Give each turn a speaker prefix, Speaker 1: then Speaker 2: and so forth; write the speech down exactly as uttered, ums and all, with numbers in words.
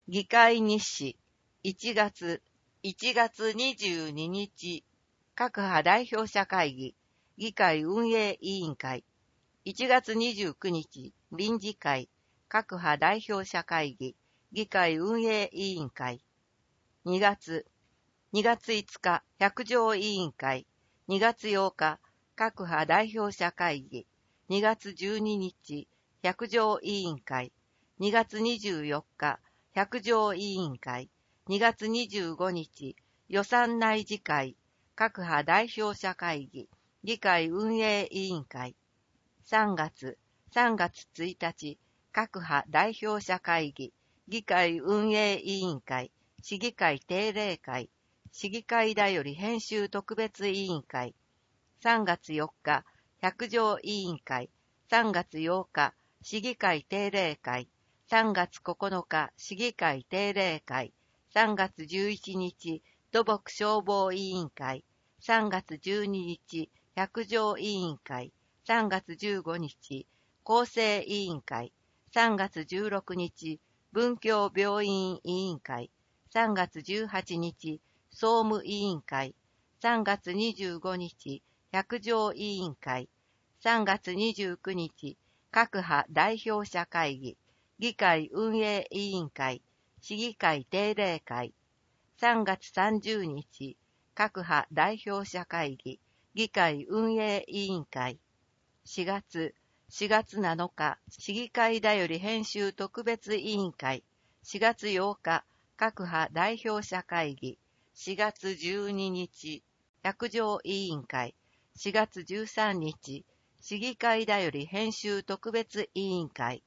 Speaker 1: 議会日誌いちがついちがつにじゅうににち各派代表者会議議会運営委員会いちがつにじゅうくにち臨時会各派代表者会議議会運営委員会にがつにがついつか百条委員会にがつようか各派代表者会議にがつじゅうににち百条委員会にがつにじゅうよっか百条委員会にがつにじゅうごにち予算内事会各派代表者会議議会運営委員会さんがつさんがつついたち各派代表者会議議会運営委員会市議会定例会市議会だより編集特別委員会さんがつよっか百条委員会さんがつようか市議会定例会さんがつここのか市議会定例会さんがつじゅういちにち土木消防委員会さんがつじゅうににち百条委員会さんがつじゅうごにち厚生委員会さんがつじゅうろくにち文教病院委員会さんがつじゅうはちにち総務委員会さんがつにじゅうごにち百条委員会さんがつにじゅうくにち各派代表者会議議会運営委員会市議会定例会さんがつさんじゅうにち各派代表者会議議会運営委員会しがつしがつなのか市議会だより編集特別委員会しがつようか各派代表者会議しがつじゅうににち百条委員会しがつじゅうさんにち市議会だより編集特別委員会